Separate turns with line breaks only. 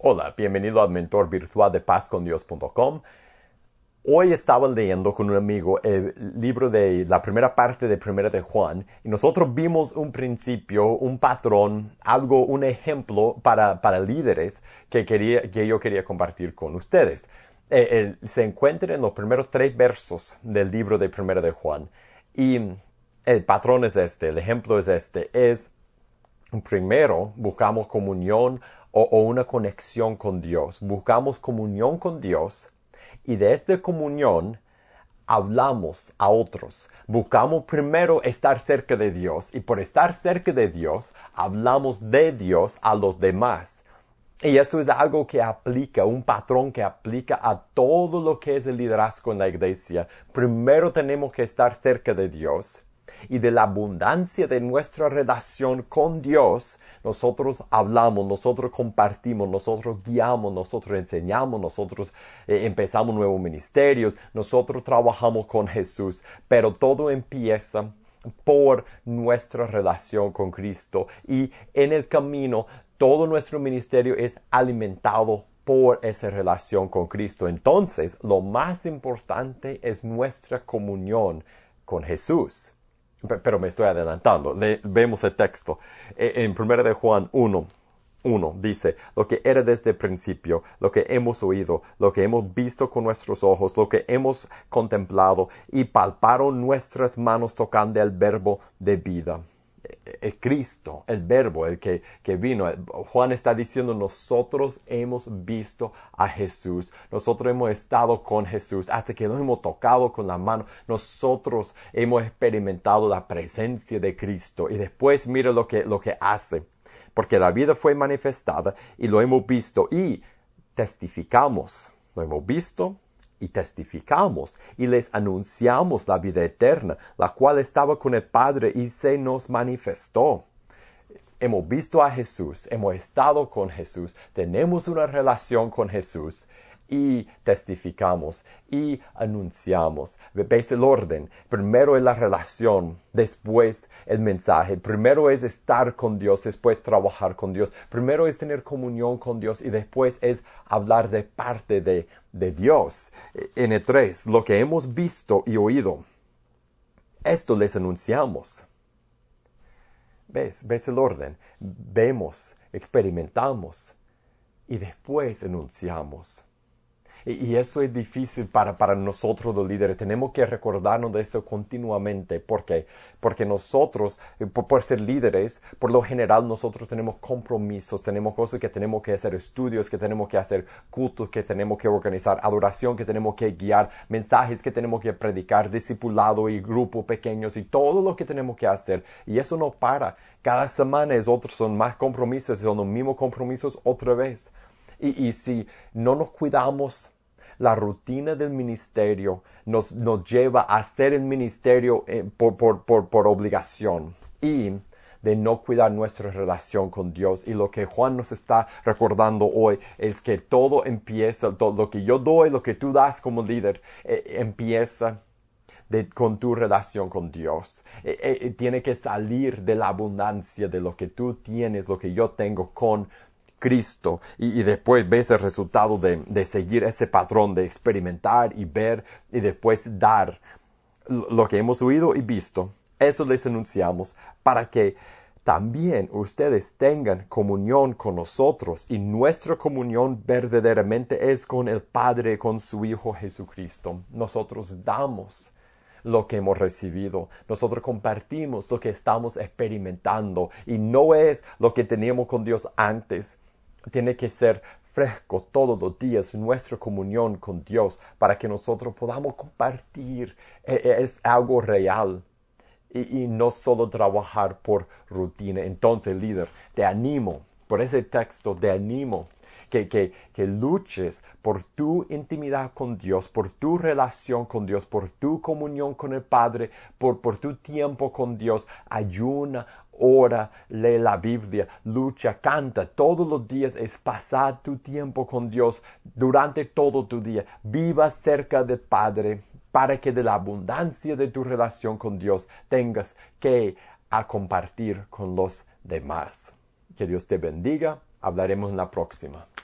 Hola, bienvenido al mentor virtual de pazcondios.com. Hoy estaba leyendo con un amigo el libro de la primera parte de Primera de Juan y nosotros vimos un principio, un patrón, un ejemplo para líderes que yo quería compartir con ustedes. Se encuentra en los primeros 3 versos del libro de Primera de Juan y el patrón es este, el ejemplo es este, primero buscamos comunión o una conexión con Dios. Buscamos comunión con Dios y de esta comunión hablamos a otros. Buscamos primero estar cerca de Dios y por estar cerca de Dios hablamos de Dios a los demás. Y esto es algo que aplica, un patrón que aplica a todo lo que es el liderazgo en la iglesia. Primero tenemos que estar cerca de Dios. Y de la abundancia de nuestra relación con Dios, nosotros hablamos, nosotros compartimos, nosotros guiamos, nosotros enseñamos, nosotros empezamos nuevos ministerios, nosotros trabajamos con Jesús, pero todo empieza por nuestra relación con Cristo y en el camino todo nuestro ministerio es alimentado por esa relación con Cristo. Entonces, lo más importante es nuestra comunión con Jesús. Pero me estoy adelantando. Vemos el texto. En 1 de Juan 1 dice, lo que era desde el principio, lo que hemos oído, lo que hemos visto con nuestros ojos, lo que hemos contemplado y palparon nuestras manos tocando el verbo de vida. Cristo, el verbo, el que vino. Juan está diciendo, nosotros hemos visto a Jesús, nosotros hemos estado con Jesús, hasta que lo hemos tocado con la mano, nosotros hemos experimentado la presencia de Cristo. Y después mira lo que hace, porque la vida fue manifestada y lo hemos visto y testificamos, lo hemos visto y testificamos y les anunciamos la vida eterna, la cual estaba con el Padre y se nos manifestó. Hemos visto a Jesús, hemos estado con Jesús, tenemos una relación con Jesús y testificamos y anunciamos. ¿Ves el orden? Primero es la relación, después el mensaje. Primero es estar con Dios, después trabajar con Dios. Primero es tener comunión con Dios y después es hablar de parte de Dios. En el 3, lo que hemos visto y oído, esto les anunciamos. ¿Ves el orden? Vemos, experimentamos y después anunciamos. Y esto es difícil para nosotros los líderes. Tenemos que recordarnos de eso continuamente. ¿Por qué? Porque nosotros, por ser líderes, por lo general nosotros tenemos compromisos, tenemos cosas que tenemos que hacer, estudios que tenemos que hacer, cultos que tenemos que organizar, adoración que tenemos que guiar, mensajes que tenemos que predicar, discipulado y grupos pequeños y todo lo que tenemos que hacer. Y eso no para. Cada semana son más compromisos, son los mismos compromisos otra vez. Y si no nos cuidamos, la rutina del ministerio nos lleva a hacer el ministerio por obligación y de no cuidar nuestra relación con Dios. Y lo que Juan nos está recordando hoy es que todo empieza, todo lo que yo doy, lo que tú das como líder, empieza con tu relación con Dios. Tiene que salir de la abundancia de lo que tú tienes, lo que yo tengo con Cristo y después ves el resultado de seguir ese patrón, de experimentar y ver y después dar lo que hemos oído y visto. Eso les anunciamos para que también ustedes tengan comunión con nosotros y nuestra comunión verdaderamente es con el Padre, con su Hijo Jesucristo. Nosotros damos lo que hemos recibido. Nosotros compartimos lo que estamos experimentando y no es lo que teníamos con Dios antes. Tiene que ser fresco todos los días nuestra comunión con Dios para que nosotros podamos compartir. Es algo real y no solo trabajar por rutina. Entonces, líder, te animo, por ese texto, te animo que luches por tu intimidad con Dios, por tu relación con Dios, por tu comunión con el Padre, por tu tiempo con Dios. Ayuna, ora, lee la Biblia, lucha, canta. Todos los días es pasar tu tiempo con Dios durante todo tu día. Viva cerca del Padre para que de la abundancia de tu relación con Dios tengas que compartir con los demás. Que Dios te bendiga. Hablaremos en la próxima.